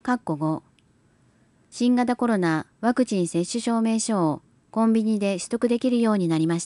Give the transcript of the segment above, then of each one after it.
5新型コロナワクチン接種証明書をコンビニで取得できるようになりました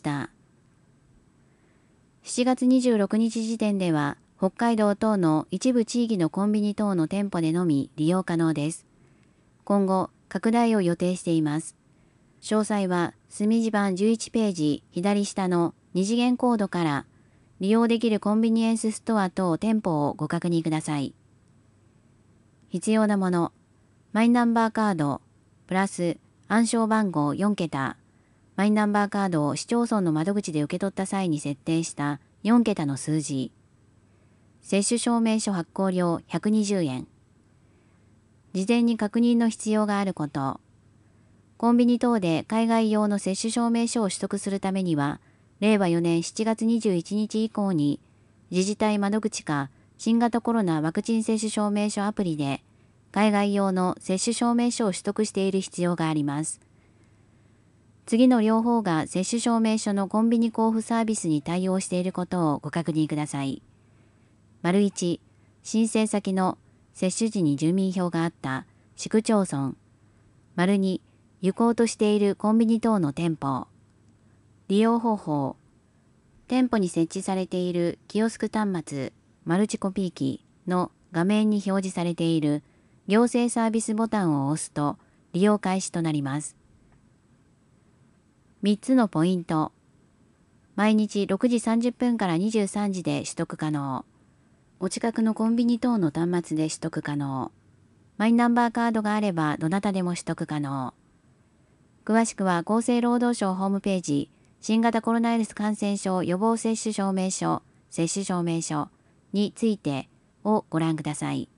。7月26日時点では、北海道等の一部地域のコンビニ等の店舗でのみ利用可能です。今後、拡大を予定しています。詳細は、隅地版11ページ左下の2次元コードから利用できるコンビニエンスストア等店舗をご確認ください。必要なもの、マイナンバーカード、プラス暗証番号4桁、マイナンバーカードを市町村の窓口で受け取った際に設定した4桁の数字、接種証明書発行料120円、事前に確認の必要があること、コンビニ等で海外用の接種証明書を取得するためには、令和4年7月21日以降に、自治体窓口か新型コロナワクチン接種証明書アプリで、海外用の接種証明書を取得している必要があります。次の両方が接種証明書のコンビニ交付サービスに対応していることをご確認ください。1、申請先の接種時に住民票があった市区町村。2、行こうとしているコンビニ等の店舗。利用方法。店舗に設置されているキオスク端末、マルチコピー機の画面に表示されている行政サービスボタンを押すと利用開始となります。3つのポイント。毎日6時30分から23時で取得可能。お近くのコンビニ等の端末で取得可能。マイナンバーカードがあればどなたでも取得可能。詳しくは厚生労働省ホームページ、新型コロナウイルス感染症予防接種証明書、接種証明書についてをご覧ください。